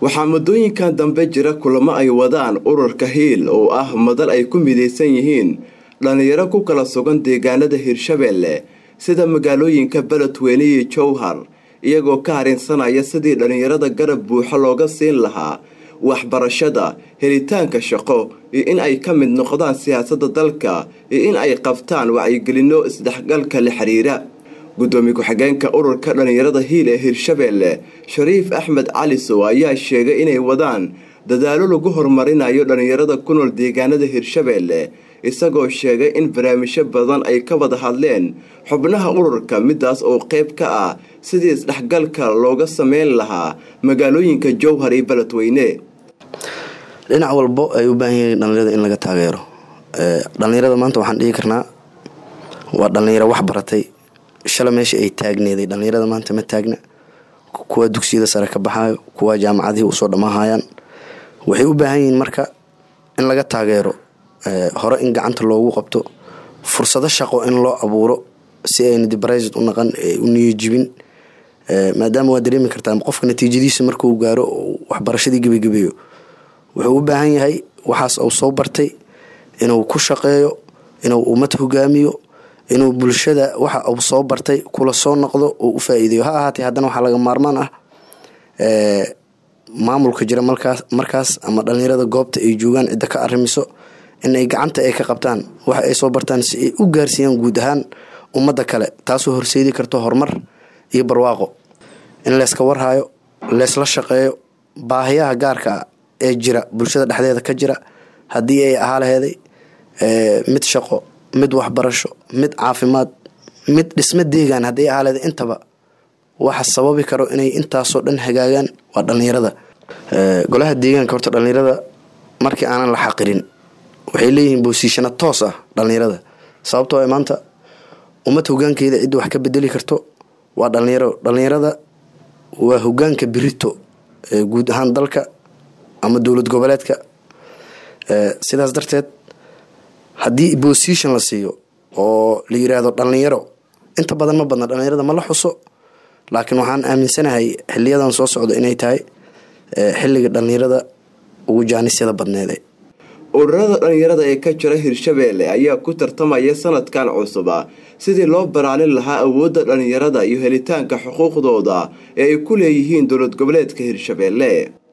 waxaa muddooyinkan dambe jira kulamo ay wadaan ururka Hiil oo ah madal ay ku mideysan yihiin dhalinyaro ku kala sugan deegaanada Hirshabeelle sida magaalooyinka Beledweyne iyo Jowhar iyagoo ka harinsanaya sidii dhalinyarada garab buuxa looga siin lahaa waxbarashada helitaanka shaqo iyo in ay ka mid noqdaan siyaasadda dalka iyo in ay qabtaan wacyigelino isdhexgalka la xiriira gudoomiye ku-xigeenka ururka dhalinyarada Hiil ee Hirshabeelle Shariif Axmed Cali Sow ayaa sheegay inay wadaan dadaalo lagu horumarinayo dhalinyarada ku nool deegaanada Hirshabeelle isagoo sheegay in barnaamijyo badan ay ka wada hadleen xubnaha ururka midaas oo qayb ka ah sidii isdhexgalka looga sameyn lahaa magaalooyinka Jowhar iyo Beledweyne dhinac walbo ay u baahan yihiin dhalinyarada in laga taageero dhalinyarada maanta waxaan dhihi karnaa waa dhalinyaro wax baratay shala meesha ay taagneeday dhalinyarada maanta ma taagna kuwa dugsiyada sare ka baxayo kuwa jaamacadaha u soo dhamaahayaan waxay u baahan yihiin marka in laga taageero hore in gacanta loogu qabto fursado shaqo in loo abuuro si ay dibraysid u naqan u niyajibin maadaama waa dareemi kartaa qofka natiijadiisa markuu gaaro waxbarashadii gabagabeeyo wuxuu u baahan yahay waxaas uu soo bartay inuu ku shaqeeyo inuu ummad hogaamiyo inuu bulshada waxa uu soo bartay kula soo noqdo oo u faa'iideeyo ha ahaatee haddana waxa laga maarmaan ah maamulka jira markaas ama dhalinyarada goobta ay joogaan cid ka arrimiso in ay gacanta ay ka qabtaan waxa ay soo bartaan si ay u gaarsiiyaan guud ahaan ummadda kale taasoo horseedi karto horumar iyo barwaaqo in la iska warhayo la isla shaqeeyo baahiyaha gaarka ah ee jira bulshada dhexdeeda ka jira haddii ay ahaa laheeday mid shaqo mid waxbarasho mid caafimaad mid dhismo deegaan haddii ahaa laheeday intaba waxa sababi karo inay intaasoo dhan hagaagaan waa dhalinyarada golaha deegaanka horta dhalinyarada markii aanan la xaqirin waxay leeyihiin boosiishana toos ah dhalinyarada sababtoo ay maanta ummad hogaankeeda cid wax ka bedeli karto waa dhalinyarada waa hogaanka birito guud ahaan dalka ama dowlad goboleedka sidaas darteed haddii boosiishan la siiyo oo la yiraahdo dhalinyaro inta badan ma badna dhalinyarada ma la xuso laakiin waxaan aaminsanahay xiliyadan soo socdo inay tahay xilliga dhalinyarada ugu jaanisyada badneed ururada dhalinyarada ee ka jira Hirshabeelle ayaa ku tartamaya sanadkan cusub sidii loo baraalin lahaa awoodda dhalinyarada iyo helitaanka xuquuqdooda ee ay ku leeyihiin dowlad goboleedka Hirshabeelle.